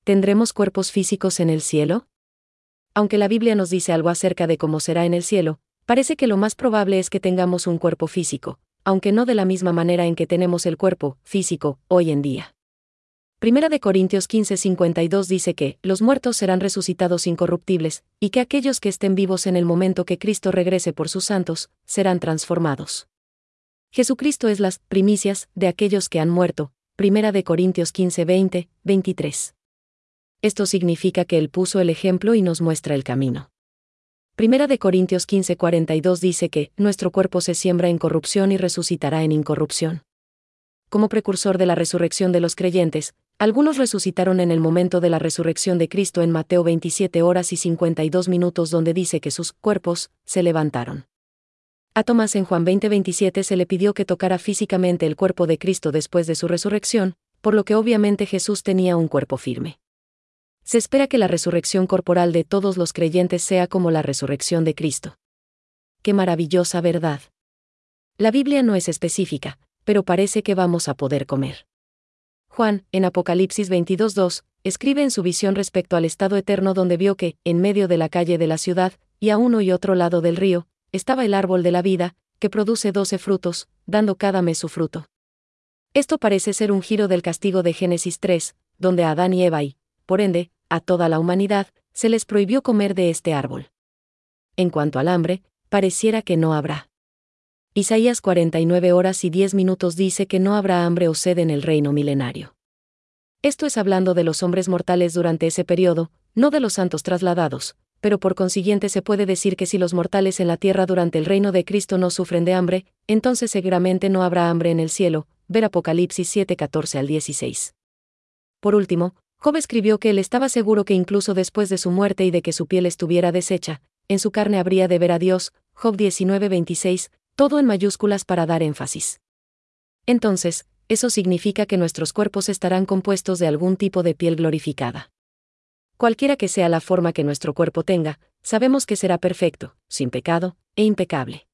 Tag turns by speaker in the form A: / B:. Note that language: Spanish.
A: ¿Tendremos cuerpos físicos en el cielo? Aunque la Biblia nos dice algo acerca de cómo será en el cielo, parece que lo más probable es que tengamos un cuerpo físico, aunque no de la misma manera en que tenemos el cuerpo físico hoy en día. Primera de Corintios 15:52 dice que los muertos serán resucitados incorruptibles, y que aquellos que estén vivos en el momento que Cristo regrese por sus santos, serán transformados. Jesucristo es las primicias de aquellos que han muerto. Primera de Corintios 15:20-23. Esto significa que Él puso el ejemplo y nos muestra el camino. Primera de Corintios 15:42 dice que nuestro cuerpo se siembra en corrupción y resucitará en incorrupción. Como precursor de la resurrección de los creyentes, algunos resucitaron en el momento de la resurrección de Cristo en Mateo 27:52, donde dice que sus cuerpos se levantaron. A Tomás en Juan 20:27 se le pidió que tocara físicamente el cuerpo de Cristo después de su resurrección, por lo que obviamente Jesús tenía un cuerpo firme. Se espera que la resurrección corporal de todos los creyentes sea como la resurrección de Cristo. ¡Qué maravillosa verdad! La Biblia no es específica, pero parece que vamos a poder comer. Juan, en Apocalipsis 22:2, escribe en su visión respecto al estado eterno donde vio que, en medio de la calle de la ciudad, y a uno y otro lado del río, estaba el árbol de la vida, que produce 12 frutos, dando cada mes su fruto. Esto parece ser un giro del castigo de Génesis 3, donde a Adán y Eva y, por ende, a toda la humanidad, se les prohibió comer de este árbol. En cuanto al hambre, pareciera que no habrá. Isaías 49:10 dice que no habrá hambre o sed en el reino milenario. Esto es hablando de los hombres mortales durante ese periodo, no de los santos trasladados, pero por consiguiente se puede decir que si los mortales en la tierra durante el reino de Cristo no sufren de hambre, entonces seguramente no habrá hambre en el cielo. Ver Apocalipsis 7:14-16. Por último, Job escribió que él estaba seguro que incluso después de su muerte y de que su piel estuviera deshecha, en su carne habría de ver a Dios. Job 19:26, todo en mayúsculas para dar énfasis. Entonces, eso significa que nuestros cuerpos estarán compuestos de algún tipo de piel glorificada. Cualquiera que sea la forma que nuestro cuerpo tenga, sabemos que será perfecto, sin pecado, e impecable.